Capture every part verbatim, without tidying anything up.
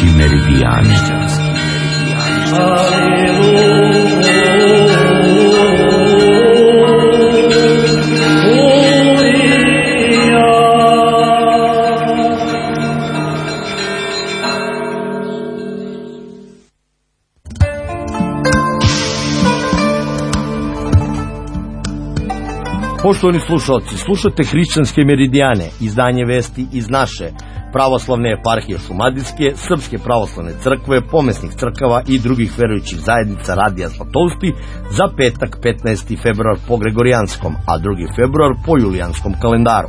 Hrišćanski meridijani. Poštovani slušalci, slušate Hrišćanske meridijane, izdanje vesti iz naše pravoslavne eparhije Šumadijske, Srpske pravoslavne crkve, pomesnih crkava i drugih verujućih zajednica Radija Zlatousti za petak petnaesti februar po Gregorijanskom, a drugi februar po Julijanskom kalendaru.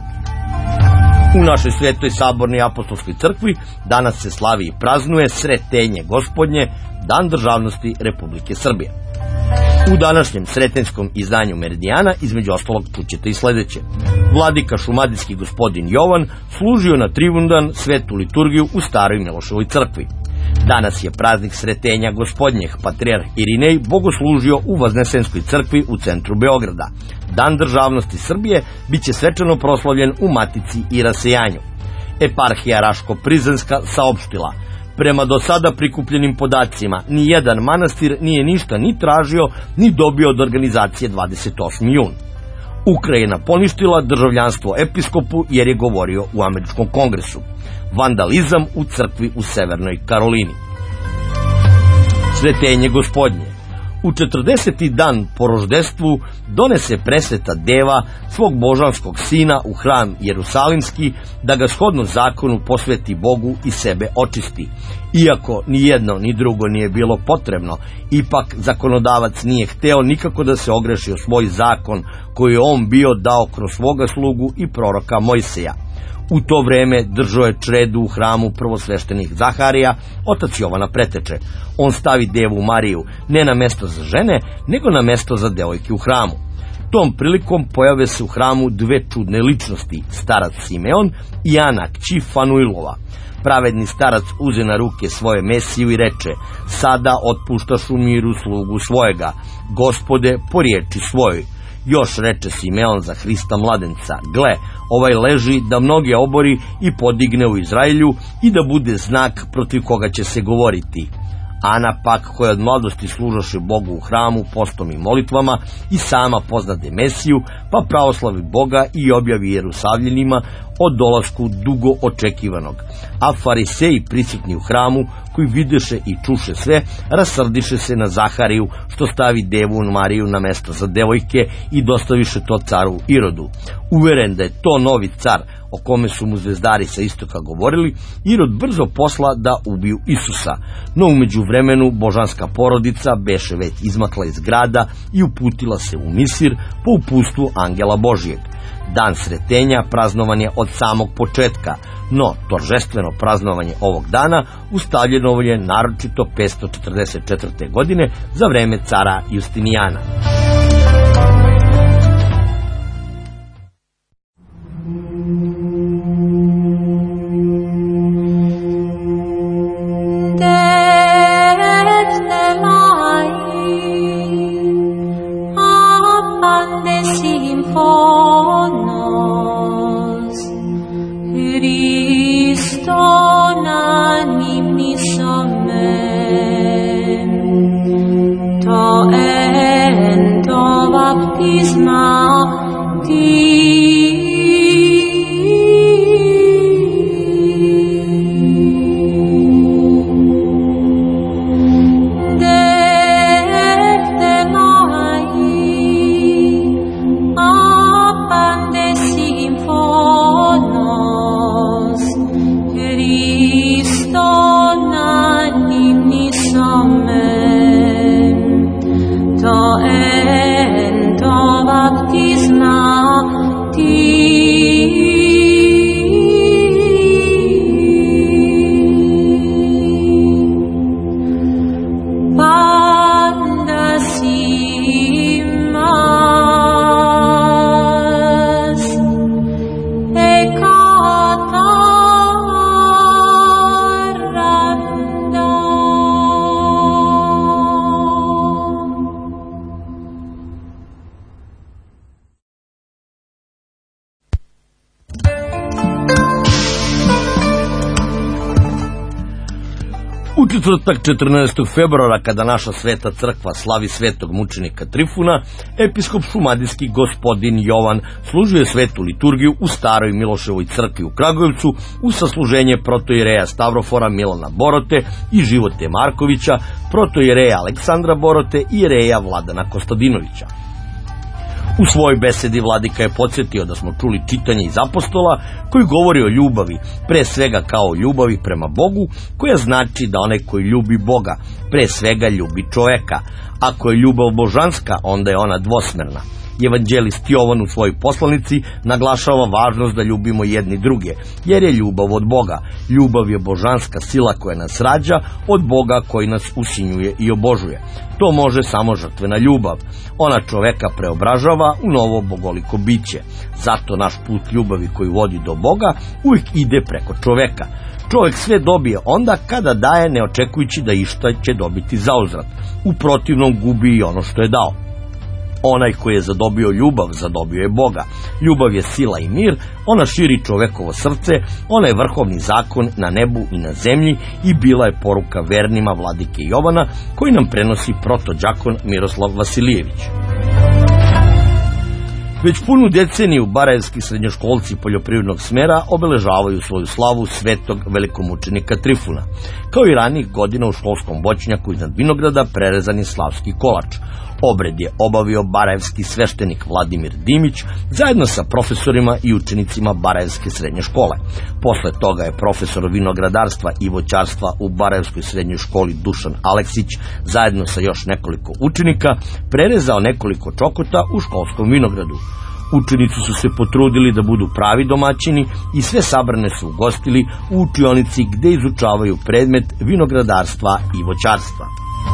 U našoj svetoj sabornoj apostolskoj crkvi danas se slavi i praznuje Sretenje Gospodnje, Dan državnosti Republike Srbije. U današnjem sretenjskom izdanju Meridijana između ostalog čućete i sledeće. Vladika šumadijski gospodin Jovan služio na Trivundan svetu liturgiju u Staroj Miloševoj crkvi. Danas je praznik Sretenja Gospodnjeh, patrijarh Irinej bogoslužio u Vaznesenskoj crkvi u centru Beograda. Dan državnosti Srbije biće svečano proslavljen u Matici i rasejanju. Eparhija Raško-Prizrenska saopštila: prema do sada prikupljenim podacima, ni jedan manastir nije ništa ni tražio, ni dobio od organizacije dvadeset osmi jun. Ukrajina poništila državljanstvo episkopu jer je govorio u američkom kongresu. Vandalizam u crkvi u Severnoj Karolini. Sretenje Gospodnje. U četrdeseti dan po roždestvu donese presveta deva svog božanskog sina u hram Jerusalimski da ga shodno zakonu posveti Bogu i sebe očisti. Iako ni jedno ni drugo nije bilo potrebno, ipak zakonodavac nije hteo nikako da se ogreši o svoj zakon koji je on bio dao kroz svoga slugu i proroka Mojsija. U to vreme držao je čredu u hramu prvosveštenih Zaharija, otac Jovana preteče. On stavi devu Mariju ne na mesto za žene, nego na mesto za devojke u hramu. Tom prilikom pojave se u hramu dve čudne ličnosti, starac Simeon i Ana, kći Fanuilova. Pravedni starac uze na ruke svoje Mesiju i reče: sada otpuštaš u miru slugu svojega, Gospode, po riječi svojoj. Još reče Simeon za Hrista mladenca: gle, ovaj leži da mnoge obori i podigne u Izraelju i da bude znak protiv koga će se govoriti. Ana pak, koja od mladosti služaše Bogu u hramu postom i molitvama, i sama poznade Mesiju, pa pravoslavi Boga i objavi Jerusavljenima o dolasku dugo očekivanog. A fariseji prisutni u hramu, koji videše i čuše sve, rasrdiše se na Zahariju što stavi devu Mariju na mesto za devojke i dostaviše to caru Irodu. Uveren da je to novi car o kome su mu zvezdari sa istoka govorili, Irod brzo posla da ubiju Isusa, no umeđu vremenu božanska porodica beše već izmakla iz grada i uputila se u Misir po uputstvu angela Božijeg. Dan Sretenja praznovan je od samog početka, no торжествено praznovanje ovog dana ustavljeno je naročito petsto četrdeset četvrte. godine za vreme cara Justinijana. To en to baptisma ti U četvrtak četrnaestog februara, kada naša sveta crkva slavi svetog mučenika Trifuna, episkop šumadijski gospodin Jovan služio svetu liturgiju u staroj Miloševoj crkvi u Kragujevcu u sasluženje protoijereja Stavrofora Milana Borote i Živote Markovića, protoijereja Aleksandra Borote i jereja Vladana Kostadinovića. U svojoj besedi vladika je podsjetio da smo čuli čitanje iz apostola koji govori o ljubavi, pre svega kao o ljubavi prema Bogu, koja znači da onaj koji ljubi Boga, pre svega ljubi čoveka. Ako je ljubav božanska, onda je ona dvosmerna. Evanđelist Jovan u svojoj poslanici naglašava važnost da ljubimo jedni druge, jer je ljubav od Boga. Ljubav je božanska sila koja nas rađa od Boga koji nas usinjuje i obožuje. To može samo žrtvena ljubav. Ona čoveka preobražava u novo bogoliko biće. Zato naš put ljubavi koji vodi do Boga uvijek ide preko čoveka. Čovjek sve dobije onda kada daje, ne očekujući da išta će dobiti zauzvrat. U protivnom gubi i ono što je dao. Onaj koji je zadobio ljubav, zadobio je Boga. Ljubav je sila i mir, ona širi čovekovo srce, ona je vrhovni zakon na nebu i na zemlji i bila je poruka vernima vladike Jovana, koji nam prenosi protođakon Miroslav Vasilijević. Već punu deceniju barajevski srednjoškolci poljoprivrednog smera obeležavaju svoju slavu svetog velikomučenika Trifuna. Kao i ranih godina u školskom voćnjaku iznad vinograda prerezan je slavski kolač. Obred je obavio barajevski sveštenik Vladimir Dimić zajedno sa profesorima i učenicima barajevske srednje škole. Posle toga je profesor vinogradarstva i voćarstva u barajevskoj srednjoj školi Dušan Aleksić zajedno sa još nekoliko učenika prerezao nekoliko čokota u školskom vinogradu. Učenici su se potrudili da budu pravi domaćini i sve sabrane su ugostili u učionici gde izučavaju predmet vinogradarstva i voćarstva.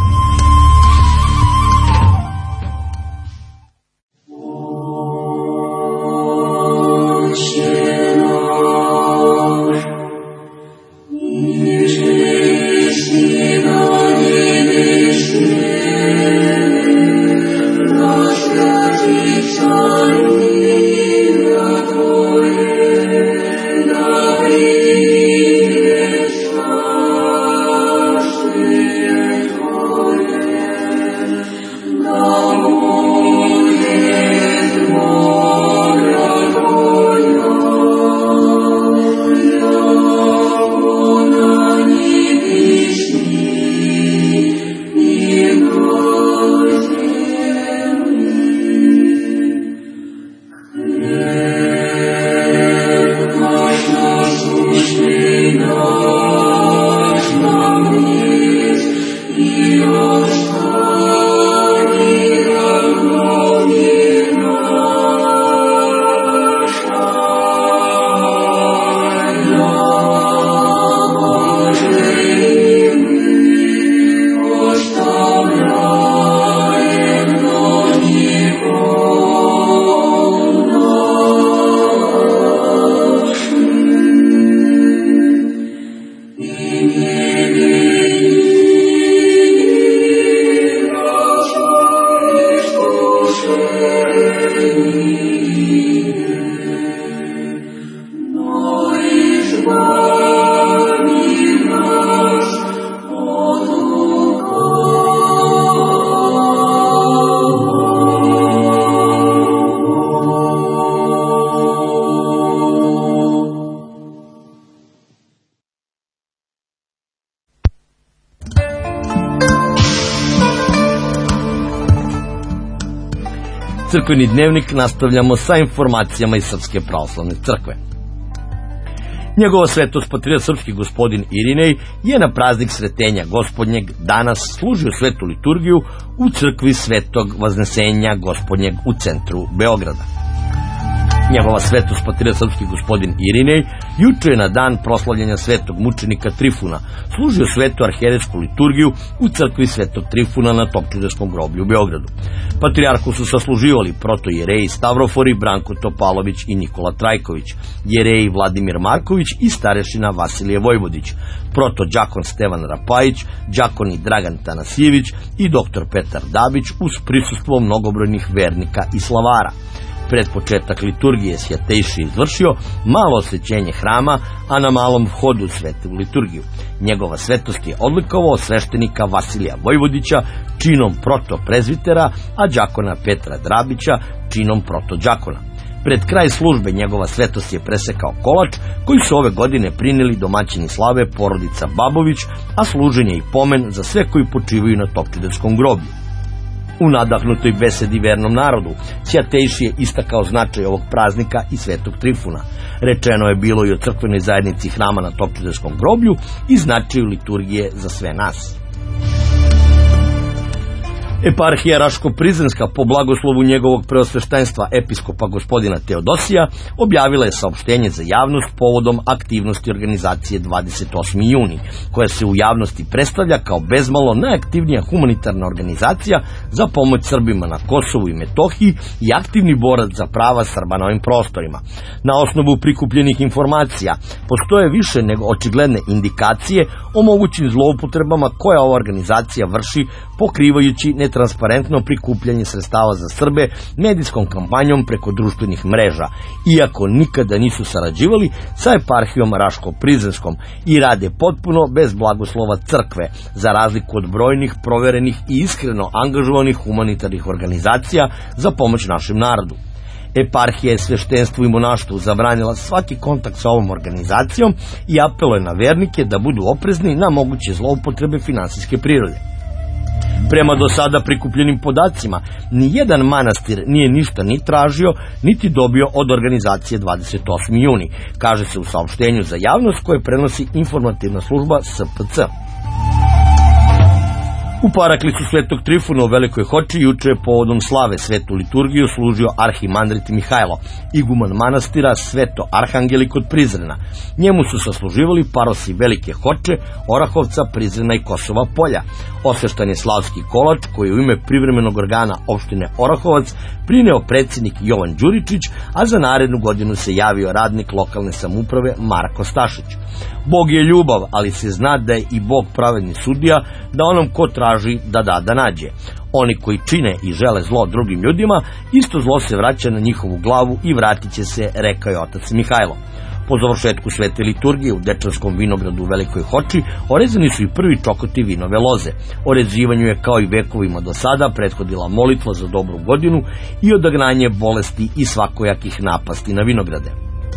Crkveni dnevnik nastavljamo sa informacijama iz Srpske pravoslavne crkve. Njegova svetost patrijarh srpski gospodin Irinej je na praznik Sretenja Gospodnjeg danas služio svetu liturgiju u crkvi Svetog Vaznesenja Gospodnjeg u centru Beograda. Njegova svetost patrijarh srpski gospodin Irinej juče je na dan proslavljanja svetog mučenika Trifuna služio svetu arhijerejsku liturgiju u crkvi Svetog Trifuna na Topčudeskom groblju u Beogradu. Patrijarhu su sasluživali protojereji Stavrofori, Branko Topalović i Nikola Trajković, jereji Vladimir Marković i starešina Vasilije Vojvodić, protođakon Stevan Rapajić, đakoni Dragan Tanasijević i doktor Petar Dabić uz prisustvo mnogobrojnih vernika i slavara. Pred početak liturgije Svjatejši izvršio malo osvećenje hrama, a na malom vhodu svetu liturgiju. Njegova svetost je odlikovao sveštenika Vasilija Vojvodića činom protoprezvitera, a đakona Petra Drabića činom protođakona. Pred kraj službe njegova svetost je presekao kolač, koji su ove godine prineli domaćini slave porodica Babović, a služen je i pomen za sve koji počivaju na Topčiderskom groblju. U nadahnutoj besedi vernom narodu, Svjatejši je istakao značaj ovog praznika i Svetog Trifuna. Rečeno je bilo i o crkvenoj zajednici hrama na Topčiderskom groblju i značaju liturgije za sve nas. Eparhija Raško-Prizrenska po blagoslovu njegovog preosveštenstva episkopa gospodina Teodosija objavila je saopštenje za javnost povodom aktivnosti organizacije dvadeset osmi juni, koja se u javnosti predstavlja kao bezmalo najaktivnija humanitarna organizacija za pomoć Srbima na Kosovu i Metohiji i aktivni borac za prava Srba na ovim prostorima. Na osnovu prikupljenih informacija postoje više nego očigledne indikacije o mogućim zloupotrebama koje ova organizacija vrši pokrivajući netransparentno prikupljanje sredstava za Srbe medijskom kampanjom preko društvenih mreža, iako nikada nisu sarađivali sa eparhijom Raško-Prizrenskom i rade potpuno bez blagoslova crkve, za razliku od brojnih, proverenih i iskreno angažovanih humanitarnih organizacija za pomoć našem narodu. Eparhija je sveštenstvu i monaštvu zabranila svaki kontakt sa ovom organizacijom i apeluje na vernike da budu oprezni na moguće zloupotrebe finansijske prirode. Prema do sada prikupljenim podacima, ni jedan manastir nije ništa ni tražio, niti dobio od organizacije dvadeset osmi juni, kaže se u saopštenju za javnost koje prenosi informativna služba S P C. U paraklisu Svetog Trifuna u Velikoj Hoči juče je povodom slave svetu liturgiju služio arhimandrit Mihajlo, iguman manastira Sveto Arhangeli kod Prizrena. Njemu su sasluživali parosi Velike Hoče, Orahovca, Prizrena i Kosova Polja. Osveštan je slavski kolač koji je u ime privremenog organa opštine Orahovac prineo predsjednik Jovan Đuričić, a za narednu godinu se javio radnik lokalne samouprave Marko Stašić. Bog je ljubav, ali se zna da je i Bog pravedni sudija, da onom ko traži da da da nađe. Oni koji čine i žele zlo drugim ljudima, isto zlo se vraća na njihovu glavu i vratit će se, rekao je otac Mihajlo. Po završetku svete liturgije u Dečanskom vinogradu u Velikoj Hoči orezani su i prvi čokoti vinove loze. Orezivanju je kao i vekovima do sada prethodila molitva za dobru godinu i odagnanje bolesti i svakojakih napasti na vinograde.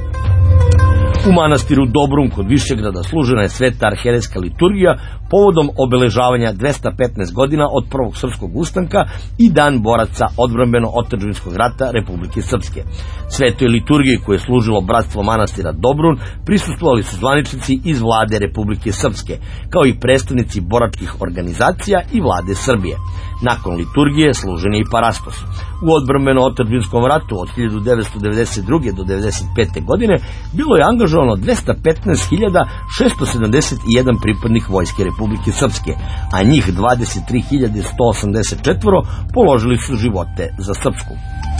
U manastiru Dobrum kod Višegrada služena je sveta arherejska liturgija povodom obeležavanja dvesta petnaest godina od prvog srpskog ustanka i dan boraca odbrambeno-otadžbinskog rata Republike Srpske. Svetoj liturgiji koje je služilo bratstvo manastira Dobrun prisustvovali su zvaničnici iz vlade Republike Srpske, kao i predstavnici boračkih organizacija i vlade Srbije. Nakon liturgije služen je i parastos. U odbrambeno-otadžbinskom ratu od hiljadu devetsto devedeset druge do devedeset pete godine bilo je angažovano dvesta petnaest hiljada šesto sedamdeset jedan pripadnik vojske Republike Srpske, a njih dvadeset tri hiljade sto osamdeset četiri položili su živote za Srpsku.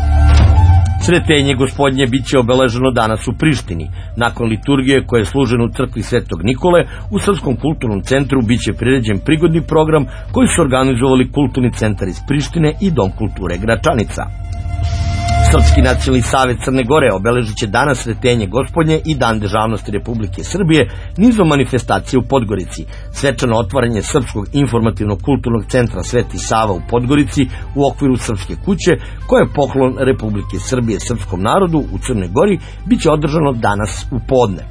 Sretenje gospodnje bit će obeleženo danas u Prištini. Nakon liturgije koja je služena u crkvi Svetog Nikole, u Srpskom kulturnom centru bit će priređen prigodni program koji su organizovali Kulturni centar iz Prištine i Dom kulture Gračanica. Srpski nacionalni savet Crne Gore obeležit će danas Sretenje gospodnje i Dan državnosti Republike Srbije nizom manifestacije u Podgorici. Svečano otvaranje Srpskog informativnog kulturnog centra Sveti Sava u Podgorici u okviru Srpske kuće, koje je poklon Republike Srbije srpskom narodu u Crnoj Gori, bit će održano danas u podne.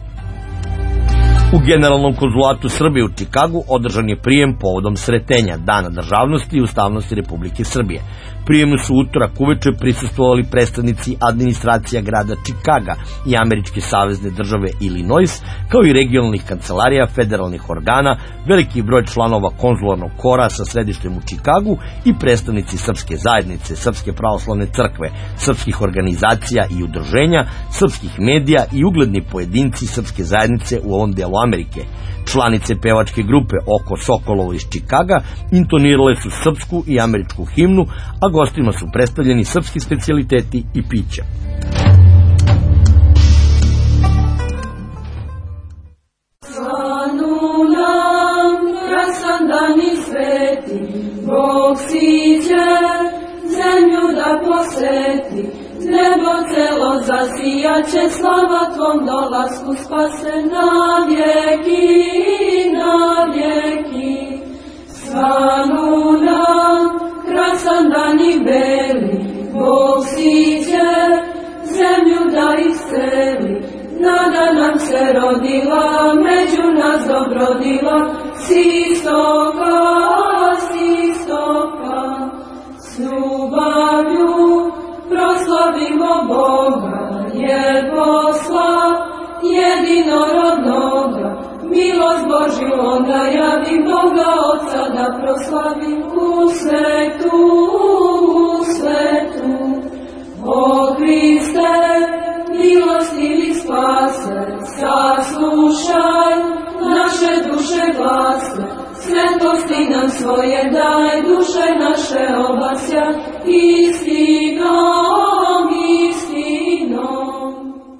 U Generalnom konzulatu Srbije u Čikagu održan je prijem povodom Sretenja, Dana državnosti i ustavnosti Republike Srbije. Prijemu su utorak uveče prisustvovali predstavnici administracija grada Čikaga i američke savezne države Illinois, kao i regionalnih kancelarija, federalnih organa, veliki broj članova konzularnog kora sa središtem u Čikagu i predstavnici Srpske zajednice, Srpske pravoslavne crkve, srpskih organizacija i udruženja, srpskih medija i ugledni pojedinci Srpske zajednice u ovom delu Amerike. Članice pevačke grupe Oko Sokolovo iz Čikaga intonirale su srpsku i američku himnu, a gostima su predstavljeni srpski specijaliteti i pića. Svanu nam, krasan dan i sveti, Bog siđe zemlju da posveti, nebo celo zasijaće, slava tvom dolasku spase na vjeki, na vjeki. Svanu nam, krasan dan i beli, Bog siđe, zemlju da isceli. Nada nam se rodila, među nas dobrodila, s istoka, s istoka. S ljubavlju proslavimo Boga, jer posla jedinorodnoga. Milost Božju onda javi, Boga Otca da proslavi u svetu, u svetu. O Hriste, milostivi spase, saslušaj naše duše glase. Svetosti nam svoje daj, duše naše obasja, istinom, istinom.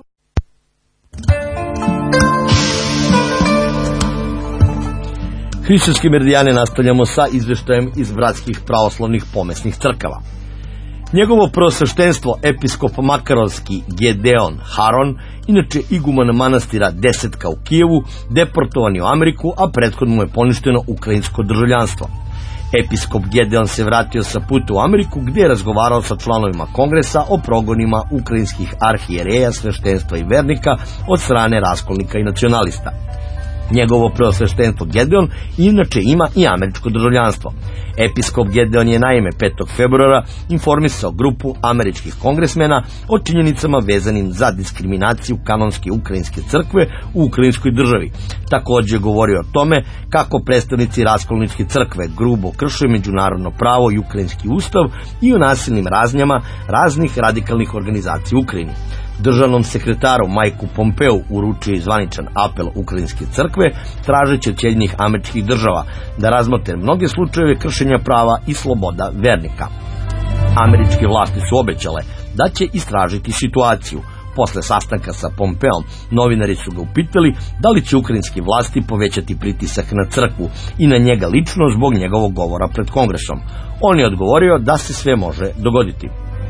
Hrišćanske meridijane nastavljamo sa izveštajem iz bratskih pravoslavnih pomesnih crkava. Njegovo preosveštenstvo episkop makarovski Gedeon Haron, inače iguman manastira Desetka u Kijevu, deportovan je u Ameriku, a prethodno mu je poništeno ukrajinsko državljanstvo. Episkop Gedeon se vratio sa puta u Ameriku, gdje je razgovarao sa članovima kongresa o progonima ukrajinskih arhijereja, sveštenstva i vernika od strane raskolnika i nacionalista. Njegovo preosveštenstvo Gedeon inače ima i američko državljanstvo. Episkop Gedeon je naime petog februara informisao grupu američkih kongresmena o činjenicama vezanim za diskriminaciju kanonske ukrajinske crkve u ukrajinskoj državi. Također je govorio o tome kako predstavnici raskolničke crkve grubo krše međunarodno pravo i ukrajinski ustav i o nasilnim raznjama raznih radikalnih organizacija u Ukrajini. Državnom sekretaru Majku Pompeu uručio je zvaničan apel ukrajinske crkve, tražeći od Sjedinjenih Američkih Država da razmotre mnoge slučajeve kršenja prava i sloboda vernika. Američke vlasti su obećale da će istražiti situaciju. Posle sastanka sa Pompeom, novinari su ga upitali da li će ukrajinske vlasti povećati pritisak na crkvu i na njega lično zbog njegovog govora pred kongresom. On je odgovorio da se sve može dogoditi.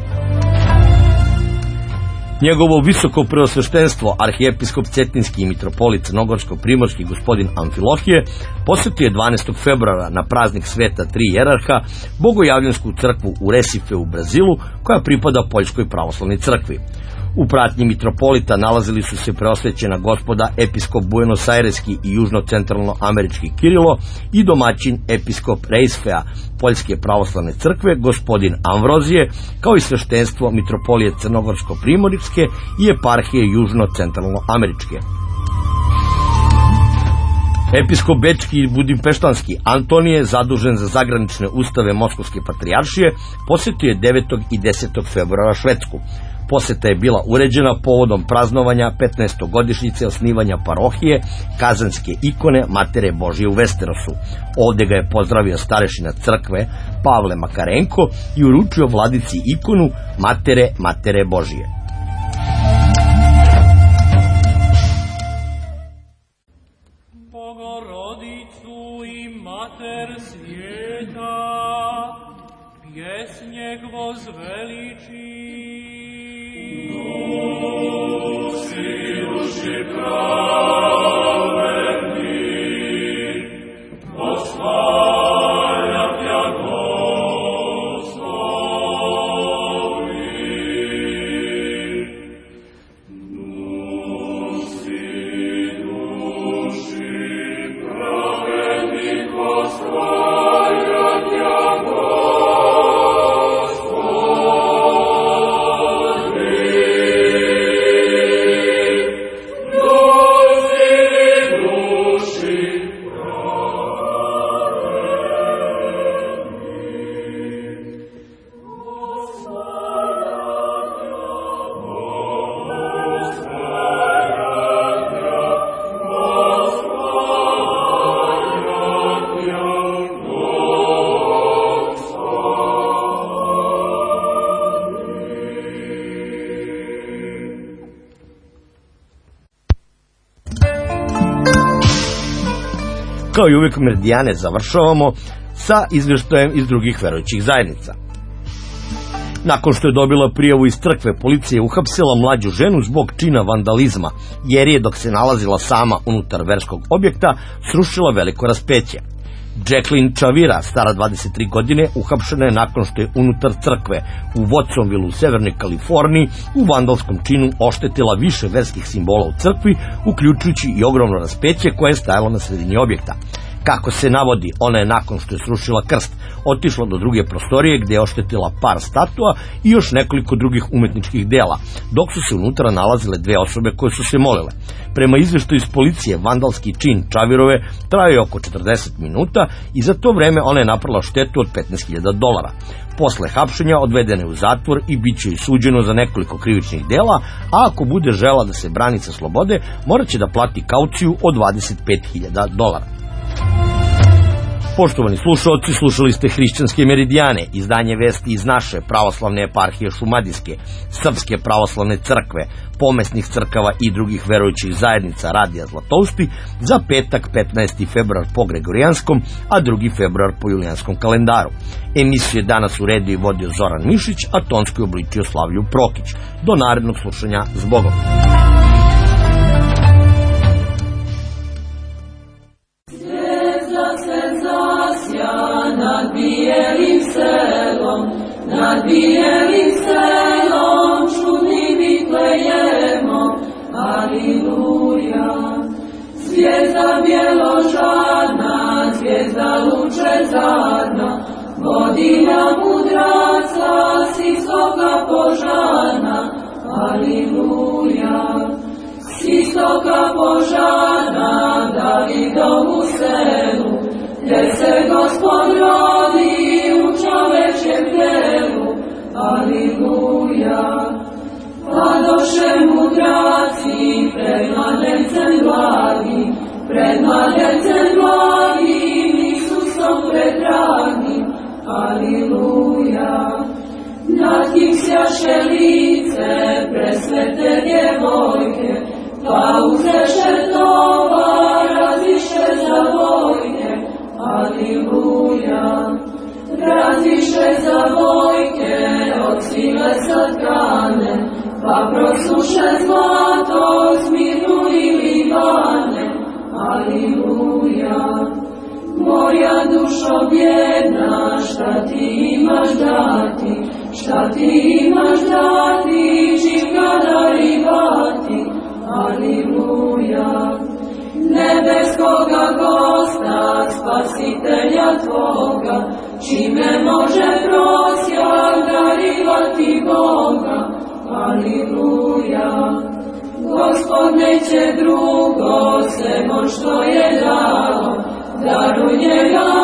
Njegovo visoko preosveštenstvo, arhijepiskop Cetinski i mitropolit Crnogorsko-primorski gospodin Amfilohije, posjetio je dvanaestog februara na praznik sveta tri jerarha bogojavljansku crkvu u Resife u Brazilu, koja pripada Poljskoj pravoslavnoj crkvi. U pratnji mitropolita nalazili su se preosvećena gospoda episkop Buenos Aireski i južno-centralno-američki Kirilo i domaćin episkop Rejsfea Poljske pravoslavne crkve gospodin Amvrozije, kao i sveštenstvo mitropolije Crnogorsko-primorske i eparhije južno-centralno-američke. Episkop Bečki i Budimpeštanski Antonije, zadužen za zagranične ustave Moskovske patrijaršije, posjetio je devetog i desetog februara Švedsku. Posjeta je bila uređena povodom praznovanja petnaestogodišnjice osnivanja parohije Kazanske ikone Matere Božje u Vesterosu. Ovdje ga je pozdravio starešina crkve Pavle Makarenko i uručio vladici ikonu Matere Matere Božje. Bogorodicu i Mater svijeta, pjesnjeg vozveliči. Duši, duši pravedni, oslavljam ja Gospodi. Duši, duši pravedni, oslavljam ja Kao i uvijek meridijane završavamo sa izvještajem iz drugih verujućih zajednica. Nakon što je dobila prijavu iz crkve, policija je uhapsila mlađu ženu zbog čina vandalizma, jer je, dok se nalazila sama unutar verskog objekta, srušila veliko raspeće. Jacqueline Chavira, stara dvadeset tri godine, uhapšena je nakon što je unutar crkve u Watsonville u severnoj Kaliforniji u vandalskom činu oštetila više verskih simbola u crkvi, uključujući i ogromno raspeće koje je stajalo na sredini objekta. Kako se navodi, ona je nakon što je srušila krst otišla do druge prostorije gdje je oštetila par statua i još nekoliko drugih umetničkih dela, dok su se unutra nalazile dve osobe koje su se molile. Prema izveštaju iz policije, vandalski čin Chavirove trajao je oko četrdeset minuta i za to vreme ona je napravila štetu od petnaest hiljada dolara. Posle hapšenja odvedena je u zatvor i bit će joj suđeno za nekoliko krivičnih dela, a ako bude žela da se brani sa slobode, morat će da plati kauciju od dvadeset pet hiljada dolara. Poštovani slušalci, slušali ste Hrišćanske meridijane, izdanje vesti iz naše pravoslavne eparhije Šumadijske, Srpske pravoslavne crkve, pomesnih crkava i drugih verujućih zajednica Radija Zlatousti za petak petnaesti februar po Gregorijanskom, a drugi februar po julijanskom kalendaru. Emisiju je danas uredio i vodio Zoran Mišić, a tonski obličio Slavlju Prokić. Do narednog slušanja, s Bogom! Nad bijelim selom, nad bijelim selom, čudnim vitlejemo, aliluja. Zvijezda bjeložarna, zvijezda lučezarna, vodilja mudraca, s istoka požarna, aliluja. S istoka požarna, Davidovu selu, gdje se Gospod rodi u čovečjem telu, aliluja. Padoše mudraci pred mladencem blagim, pred mladencem blagim, Isusom predragim, aliluja. Nad kim sjaše lice presvete djevojke, pa uzeše tovar, raziše za vojke, aliluja. Raziše za vojke od sile satkane, pa prosuše zlato, smirnu i Libane, aliluja. Moja dušo bjedna, šta ti imaš dati, šta ti imaš dati, čim ga darivati, aliluja. Nebeskoga gosta, spasitelja tvoga, čime može prosjak darivati Boga, aliluja. Gospod neće drugo, sem on što je dao, daruj njega